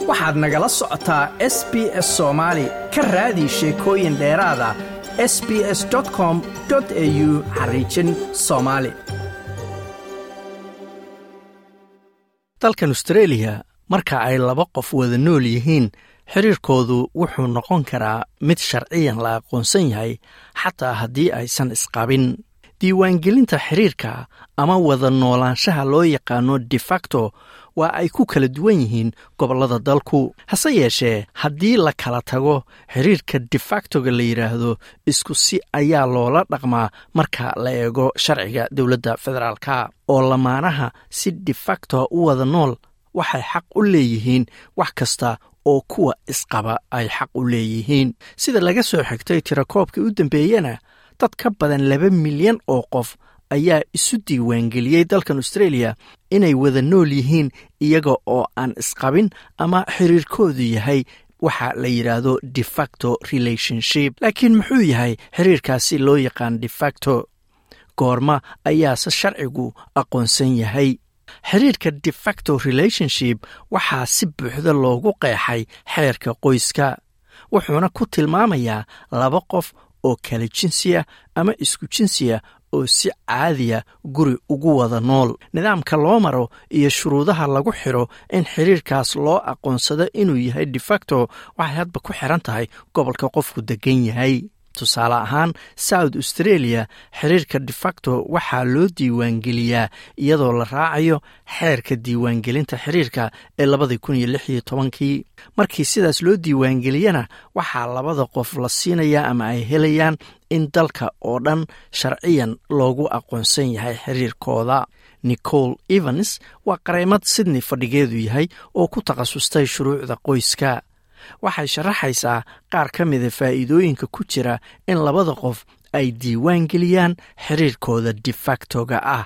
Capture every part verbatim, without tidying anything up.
waxaad nagala socotaa S B S Soomaali ka raadi sheekooyin dheeraada s b s dot com dot a u xariijin Soomaali. dalkan Australia marka ay laba qof wada nool yihiin xiriirkoodu wuxuu noqon karaa mid sharciyan la aqoonsan yahay xataa haddii aysan isqabin. diiwaangelinta xiriirka ama wada noolaanshaha loo yaqaano de facto waa ay ku kala duwan yihiin gobollada dalku. hase yeeshee haddii la kala tago xiriirka de factoga la yidhaahdo isku si ayaa loola dhaqmaa marka la eego sharciga dowladda federaalka oo lamaanaha si de facto u wada nool waxay xaq u leeyihiin wax kasta oo kuwa isqaba ay xaq u leeyihiin. sida laga soo xigtay tirakoobkii u dambeeyana dad ka badan laba milyan oo qof ayaa isu diiwaangeliyey dalkan Australia inay wada nool yihiin iyaga oo aan isqabin ama xiriirkoodu yahay waxa la yiraahdo de facto relationship. laakiin muxuu yahay xiriirkaasi loo yaqaan de facto? goorma ayaase sharcigu aqoonsan yahay? xiriirka de facto relationship waxaa si buuxda loogu qeexay xeerka qoyska, wuxuuna ku tilmaamayaa laba qof oo kala jinsiya ama isku jinsiya oo si caadiya guri ugu wada nool. nidaamka loo maro iyo shuruudaha lagu xiro in xiriirkaas loo aqoonsado inuu yahay de facto waxay hadba ku xiran tahay gobolka qofku degan yahay. tusaale ahaan South Australia xiriirka de facto waxaa loo diiwaangeliyaa iyadoo la raacayo xeerka diiwaangelinta xiriirka ee labada kun iyo lix iyo tobankii. markii sidaas loo diiwaangeliyana waxaa labada qof la siinayaa ama ay helayaan in dalka oo dhan sharciyan loogu aqoonsan yahay xiriirkooda. Nicole Evans waa qareemad Sydney fadhigeedu yahay oo ku takhasustay shuruucda qoyska. waxay sharaxaysaa qaar ka mida faa'iidooyinka ku jira in labada qof ay diiwaan geliyaan xiriirkooda de factoga ah.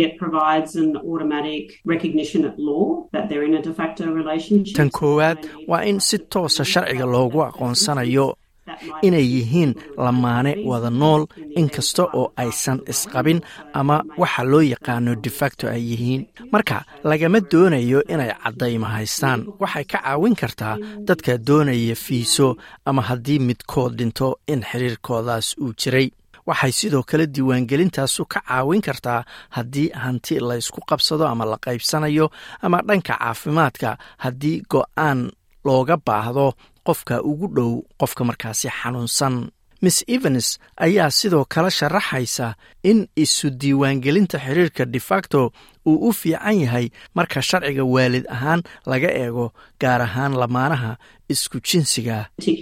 tan koowaad waa in si toosa sharciga loogu aqoonsanayo inay yihiin lamaane wada nool inkasta oo aysan isqabin ama waxa loo yaqaano de facto ay yihiin. marka lagama doonayo inay caddayma haystaan. waxay ka caawin kartaa dadka doonaya fiiso ama haddii midkood dhinto in xiriirkoodaas uu jiray. waxay sidoo kale diiwaangelintaasu ka caawin kartaa haddii hanti la isku qabsado ama la qaybsanayo ama dhanka caafimaadka haddii go'aan looga baahdo qofka ugu dhow qofka markaasi xanuunsan. Miss Evans ayaa sidoo kale sharaxaysa in isu diiwaangelinta xiriirka de facto uu u fiican yahay marka sharciga waalid ahaan laga eego, gaar ahaan lamaanaha isku jinsiga.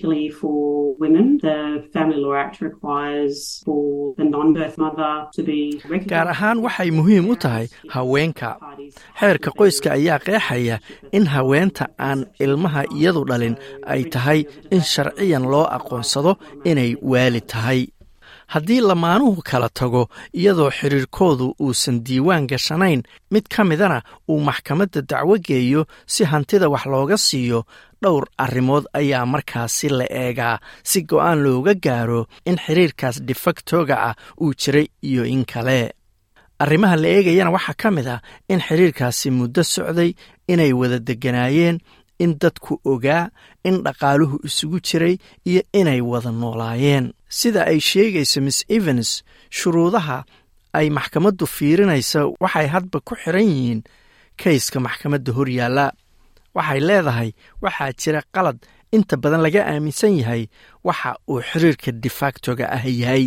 gaar ahaan waxay muhiim u tahay haweenka. xeerka qoyska ayaa qeexaya in haweenta aan ilmaha iyadu dhalin ay tahay in sharciyan loo aqoonsado inay waalid tahay. haddii lamaanuhu kala tago iyadoo xiriirkoodu uusan diiwaan gashanayn, mid ka midana uu maxkamadda dacwo geeyo si hantida wax looga siiyo, dhowr arrimood ayaa markaasi la eegaa si go'aan looga gaaro in xiriirkaas de factoga ah uu jiray iyo in kale. arrimaha la eegayana waxaa ka mid ah in xiriirkaasi muddo socday, inay wada deganaayeen, in dadku ogaa, in dhaqaaluhu isugu jiray iyo inay wada noolaayeen. sida ay sheegayso Miss Evans, shuruudaha ay maxkamaddu fiirinaysa waxay hadba ku xiran yihiin kayska maxkamadda horyaalla. waxay leedahay waxaa jira qalad inta badan laga aaminsan yahay waxa uu xiriirka de factoga ah yahay.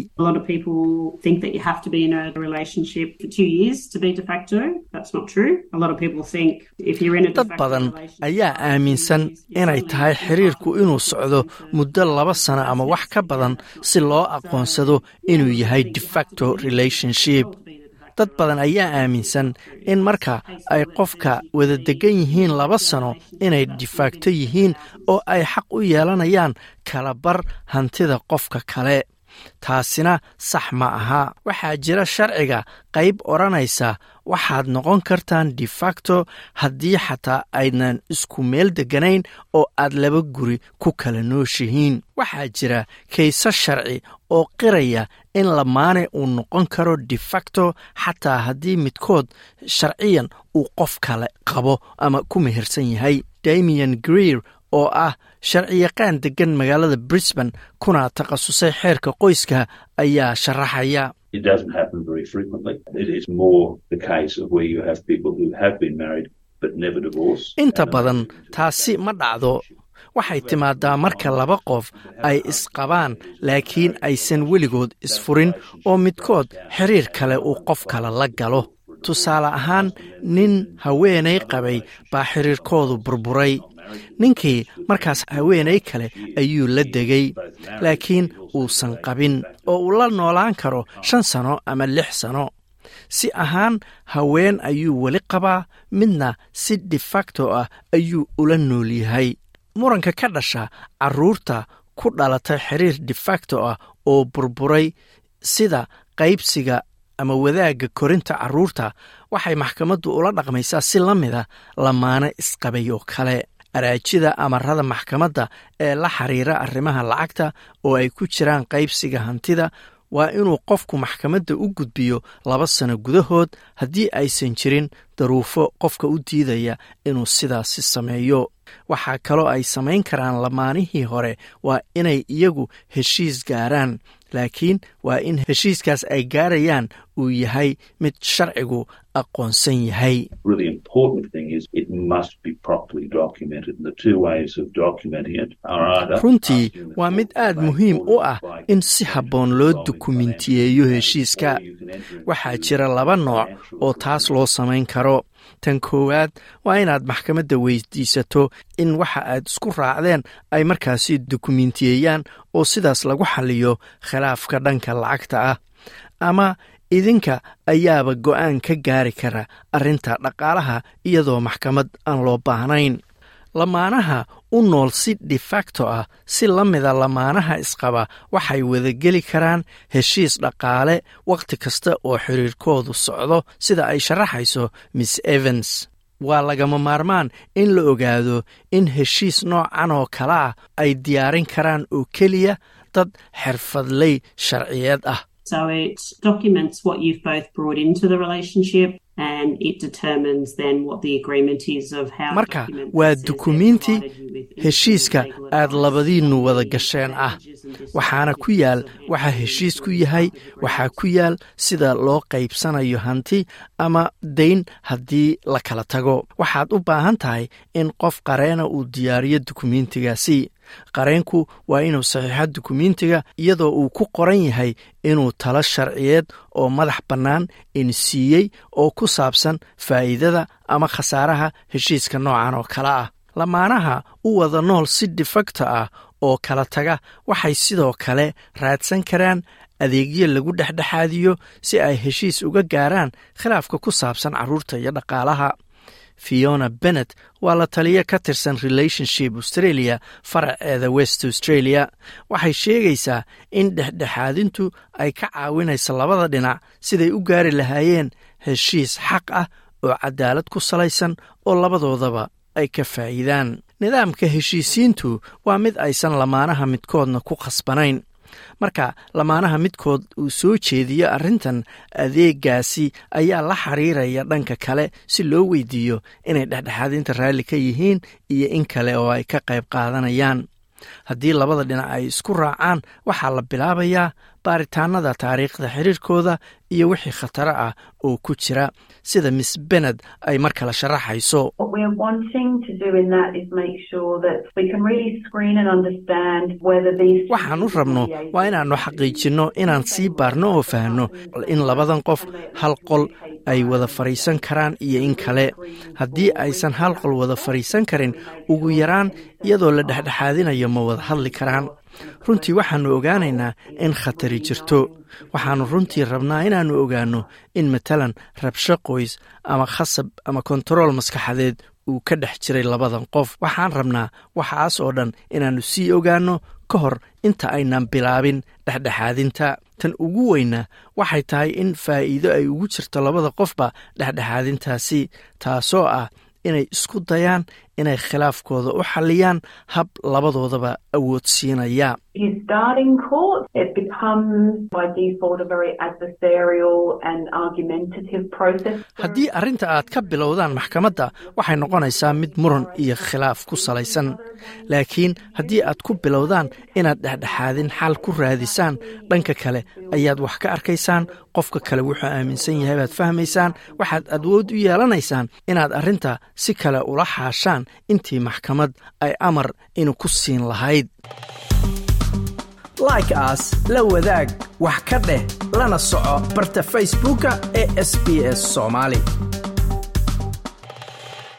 dad badan ayaa aaminsan inay tahay xiriirku inuu socdo muddo laba sano ama wax ka badan si loo aqoonsado inuu yahay de facto relationship. dad badan ayaa aaminsan in marka ay qofka wada degan yihiin laba sano inay de facto yihiin oo ay xaq u yeelanayaan kala bar hantida qofka kale. taasina sax ma aha. waxaa jira sharciga qayb odhanaysa waxaad noqon kartaan de facto haddii xataa aynan isku meel deganayn oo aad laba guri ku kala nooshihiin. waxaa jira kaysas sharci oo qiraya in lamaane uu noqon karo de facto xataa haddii midkood sharciyan uu qof kale qabo ama ku mehersan yahay. Damian Greer oo ah sharciyaqaan degan magaalada Brisbane kuna takhasusay xeerka qoyska ayaa sharaxaya. It doesn't happen very frequently. It is more the case of where you have people who have been married but never divorced. Inta badan taasi ma dhacdo. waxay timaadaa marka laba qof ay isqabaan laakiin aysan weligood isfurin oo midkood xiriir kale uu qof kale la galo. tusaale ahaan nin haweenay qabay baa xiriirkoodu burburay. ninkii markaas haweenay kale ayuu la degay laakiin uusan qabin oo uu la noolaan karo shan sano ama lix sano. si ahaan haween ayuu weli qabaa, midna si de facto ah ayuu ula nool yahay. muranka ka dhasha carruurta ku dhalatay xiriir de facto ah oo burburay sida qaybsiga ama wadaagga korinta carruurta waxay maxkamaddu ula dhaqmaysaa si la mida lamaane isqabay oo kale. araajida amarada maxkamadda ee la xiriira arrimaha lacagta oo ay ku jiraan qaybsiga hantida waa inuu qofku maxkamadda u gudbiyo laba sano gudahood haddii aysan jirin daruufo qofka u diidaya inuu sidaasi sameeyo. waxaa kaloo ay samayn karaan lamaanihii hore waa inay iyagu heshiis gaaraan, laakiin waa in heshiiskaas ay gaarayaan uu yahay mid sharcigu aqoonsan yahay. Really important thing is it must be properly documented, and the two ways of documenting it are either runtii waa mid aad muhiim u ah in si habboon loo dukumentiyeeyo heshiiska. waxaa jira laba nooc oo taas loo samayn karo. tan koowaad waa inaad maxkamadda weydiisato in waxa aad isku raacdeen ay markaasi dukumentiyeeyaan oo sidaas lagu xalliyo khilaafka dhanka lacagta ah, ama idinka ayaaba go'aan ka gaari kara arrinta dhaqaalaha iyadoo maxkamad aan loo baahnayn. lamaanaha u nool si de facto ah si la mida lamaanaha isqaba waxay wadageli karaan heshiis dhaqaale wakhti kasta oo xiriirkoodu socdo, sida ay sharaxayso miss Evans. waa lagama maarmaan in la ogaado in heshiis noocan oo kale ah ay diyaarin karaan oo keliya dad xirfadley sharciyeed ah. So it documents what you've both brought into the relationship and it determines then what the agreement is of how. marka waa dukumiinti heshiiska aad labadiinnu wada gasheen ah. waxaana ku yaal waxa heshiis ku yahay, waxaa ku yaal sida loo qaybsanayo hanti ama dayn haddii la kala tago. waxaad u baahan tahay in qof qareena uu diyaariyo dukumiintigaasi. qareenku waa inuu saxiixo dukumiintiga iyadoo uu ku qoran yahay inuu talo sharciyeed oo madax bannaan insiiyey oo ku saabsan faa'iidada ama khasaaraha heshiiska noocan oo kale ah. lamaanaha u wada nool si de facto ah oo kala taga waxay sidoo kale raadsan karaan adeegyo lagu dhexdhexaadiyo si ay heshiis uga gaaraan khilaafka ku saabsan carruurta iyo dhaqaalaha. Fiona Bennett waa la taliye ka tirsan Relationship Australia faraceeda West Australia. waxay sheegaysaa in dhexdhexaadintu ay ka caawinayso labada dhinac siday u gaari lahaayeen heshiis xaq ah oo cadaalad ku salaysan oo labadoodaba ay ka faa'iidaan. nidaamka heshiisiintu waa mid aysan lamaanaha midkoodna ku khasbanayn. marka lamaanaha midkood uu soo jeediyo arrintan, adeegaasi ayaa la xiriiraya dhanka kale si loo weydiiyo inay dhexdhexaadinta raalli ka yihiin iyo in kale oo ay ka qayb qaadanayaan. haddii labada dhinac ay isku raacaan waxaa la bilaabayaa baaritaanada taariikhda xiriirkooda iyo wixii khataro ah oo ku jira, sida miss Bennett ay mar kale sharaxayso. waxaan u rabno waa inaannu xaqiijinno inaan sii baarno oo fahanno in labadan qof hal qol ay wada fadhiisan karaan iyo in kale. haddii aysan hal qol wada fadhiisan karin, ugu yaraan iyadoo la dhexdhexaadinayo ma wada hadli karaan. runtii waxaannu ogaanaynaa in khatari jirto. waxaannu runtii rabnaa inaannu ogaanno in matalan rabsho qoys ama khasab ama kontarool maskaxadeed uu ka dhex jiray labadan qof. waxaan rabnaa waxaas oo dhan inaannu sii ogaanno ka hor inta aynan bilaabin dhexdhexaadinta. tan ugu weyna waxay tahay in faa'iido ay ugu jirto labada qofba dhexdhexaadintaasi, taasoo ah inay isku dayaan inay khilaafkooda u xalliyaan hab labadoodaba awood siinaya. You start in court, it becomes by default a very adversarial and argumentative process. haddii arrinta aad ka bilowdaan maxkamadda waxay noqonaysaa mid muran iyo khilaaf ku salaysan, laakiin haddii aad ku bilowdaan inaad dhexdhexaadin xal ku raadisaan, dhanka kale ayaad wax ka arkaysaan, qofka kale wuxuu aaminsan yahay baad fahmaysaan, waxaad awood u yeelanaysaan inaad arrinta si kale ula xaashaan intii maxkamad ay amar inu ku siin lahayd. like as la wadaag wax ka dheh lana soco barta facebooka ee S B S Somali.